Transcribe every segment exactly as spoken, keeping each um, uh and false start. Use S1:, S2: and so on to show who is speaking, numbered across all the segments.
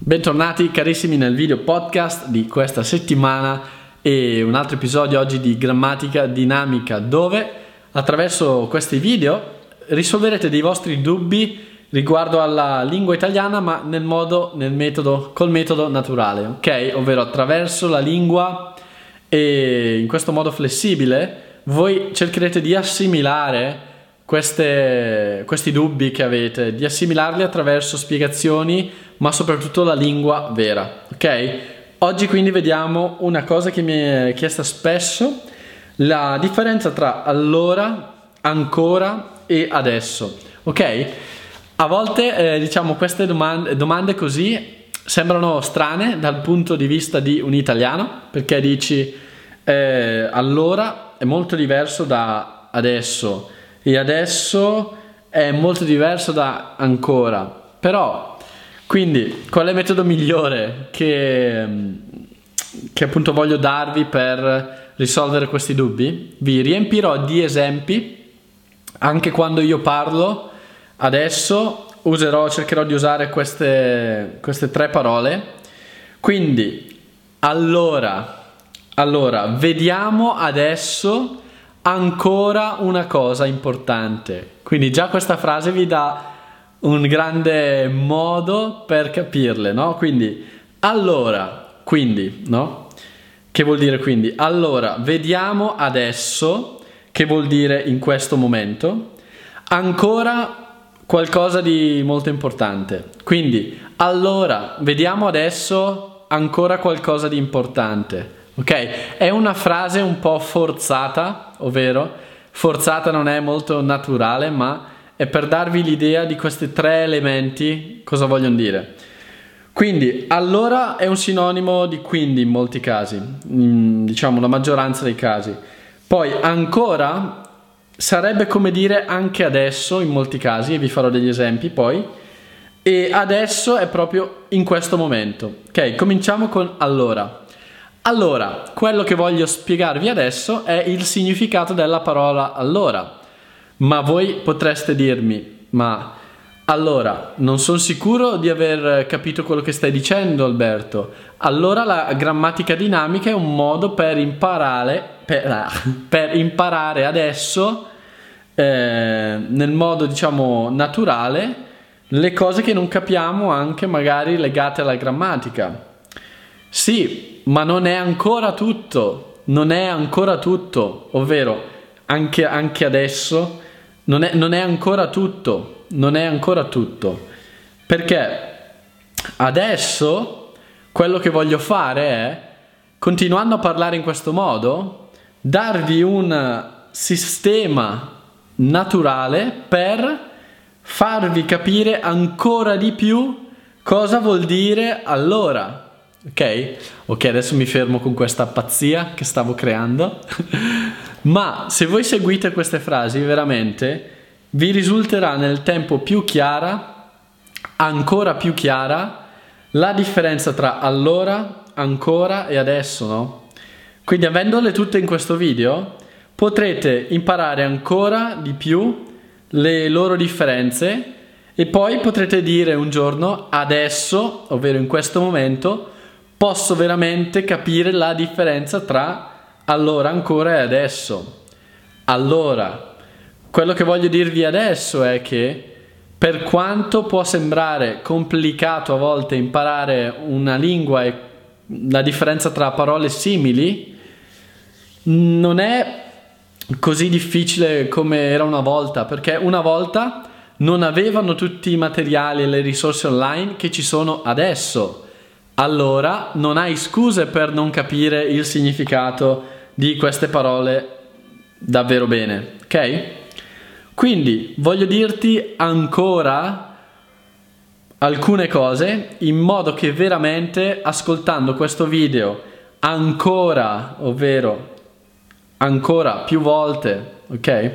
S1: Bentornati carissimi nel video podcast di questa settimana e un altro episodio oggi di grammatica dinamica, dove attraverso questi video risolverete dei vostri dubbi riguardo alla lingua italiana, ma nel modo, nel metodo, col metodo naturale, ok? Ovvero attraverso la lingua e in questo modo flessibile voi cercherete di assimilare Queste, questi dubbi che avete, di assimilarli attraverso spiegazioni, ma soprattutto la lingua vera, ok? Oggi quindi vediamo una cosa che mi è chiesta spesso, la differenza tra allora, ancora e adesso, ok? A volte eh, diciamo queste domande, domande così sembrano strane dal punto di vista di un italiano, perché dici eh, allora è molto diverso da adesso e adesso è molto diverso da ancora. Però, quindi, qual è il metodo migliore che, che appunto voglio darvi per risolvere questi dubbi? Vi riempirò di esempi anche quando io parlo. Adesso userò, cercherò di usare queste, queste tre parole. Quindi, allora, allora, vediamo adesso ancora una cosa importante. Quindi già questa frase vi dà un grande modo per capirle, no? Quindi allora, quindi, no? Che vuol dire quindi? Allora, vediamo adesso, che vuol dire in questo momento. Ancora qualcosa di molto importante. Quindi allora, vediamo adesso ancora qualcosa di importante. Ok, è una frase un po' forzata, ovvero forzata non è molto naturale, ma è per darvi l'idea di questi tre elementi cosa vogliono dire. Quindi allora è un sinonimo di quindi in molti casi, in, diciamo la maggioranza dei casi. Poi ancora sarebbe come dire anche adesso in molti casi, e vi farò degli esempi poi. E adesso è proprio in questo momento. Ok, cominciamo con allora. Allora, quello che voglio spiegarvi adesso è il significato della parola allora. Ma voi potreste dirmi, ma allora, non sono sicuro di aver capito quello che stai dicendo, Alberto. Allora la grammatica dinamica è un modo per imparare, per, per imparare adesso, eh, nel modo diciamo naturale, le cose che non capiamo anche magari legate alla grammatica. Sì, ma non è ancora tutto, non è ancora tutto, ovvero anche, anche adesso non è, non è ancora tutto, non è ancora tutto, perché adesso quello che voglio fare è, continuando a parlare in questo modo, darvi un sistema naturale per farvi capire ancora di più cosa vuol dire allora. Ok? Ok, adesso mi fermo con questa pazzia che stavo creando. Ma se voi seguite queste frasi, veramente vi risulterà nel tempo più chiara, ancora più chiara, la differenza tra allora, ancora e adesso, no? Quindi avendole tutte in questo video, potrete imparare ancora di più le loro differenze e poi potrete dire un giorno adesso, ovvero in questo momento, posso veramente capire la differenza tra allora, ancora e adesso. Allora, quello che voglio dirvi adesso è che per quanto può sembrare complicato a volte imparare una lingua e la differenza tra parole simili, non è così difficile come era una volta, perché una volta non avevano tutti i materiali e le risorse online che ci sono adesso. Allora non hai scuse per non capire il significato di queste parole davvero bene, ok? Quindi voglio dirti ancora alcune cose in modo che veramente ascoltando questo video ancora, ovvero ancora più volte, ok?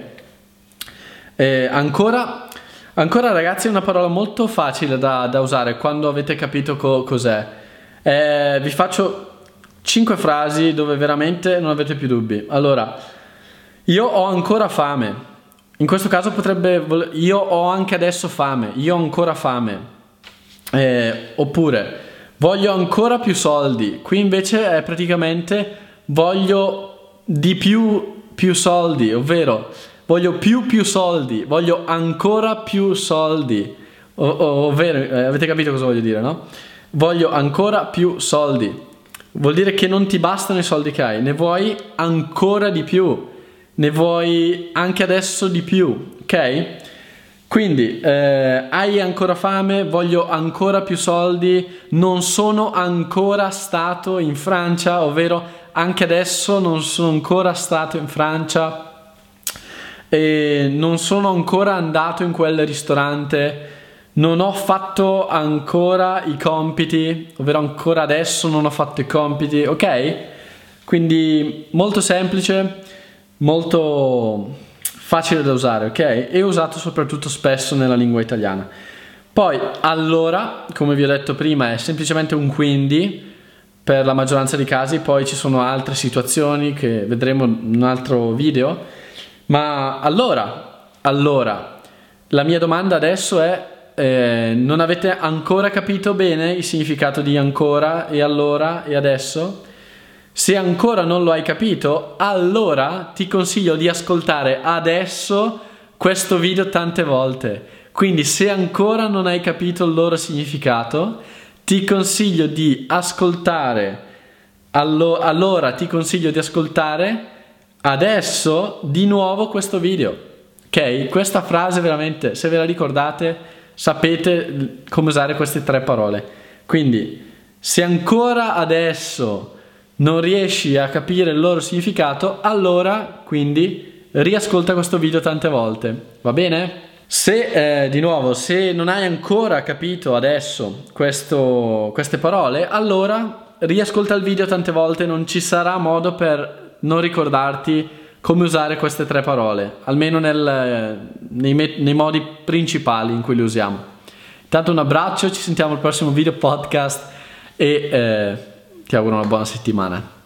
S1: E ancora, ancora ragazzi è una parola molto facile da, da usare quando avete capito co- cos'è. Eh, vi faccio cinque frasi dove veramente non avete più dubbi. Allora, io ho ancora fame. In questo caso potrebbe io ho anche adesso fame. Io ho ancora fame. Eh, oppure Voglio ancora più soldi. Qui invece è praticamente voglio di più più soldi, ovvero voglio più più soldi, voglio ancora più soldi. O, o, ovvero, eh, avete capito cosa voglio dire, no? Voglio ancora più soldi. Vuol dire che non ti bastano i soldi che hai, ne vuoi ancora di più, ne vuoi anche adesso di più, ok? Quindi eh, hai ancora fame, voglio ancora più soldi, non sono ancora stato in Francia, ovvero anche adesso non sono ancora stato in Francia, e non sono ancora andato in quel ristorante, non ho fatto ancora i compiti, ovvero ancora adesso non ho fatto i compiti, ok? Quindi molto semplice, molto facile da usare, ok? E usato soprattutto spesso nella lingua italiana. Poi, allora, come vi ho detto prima, è semplicemente un quindi per la maggioranza dei casi, poi ci sono altre situazioni che vedremo in un altro video, ma allora, allora, la mia domanda adesso è Eh, non avete ancora capito bene il significato di ancora e allora e adesso? Se ancora non lo hai capito, allora ti consiglio di ascoltare adesso questo video tante volte. Quindi se ancora non hai capito il loro significato, ti consiglio di ascoltare allo- allora ti consiglio di ascoltare adesso di nuovo questo video. Ok? Questa frase veramente, se ve la ricordate, sapete come usare queste tre parole. Quindi, se ancora adesso non riesci a capire il loro significato, allora, quindi, riascolta questo video tante volte. Va bene? Se, eh, di nuovo, se non hai ancora capito adesso questo, queste parole, allora riascolta il video tante volte, non ci sarà modo per non ricordarti come usare queste tre parole, almeno nel, nei, nei modi principali in cui le usiamo. Intanto un abbraccio, ci sentiamo al prossimo video podcast e eh, ti auguro una buona settimana.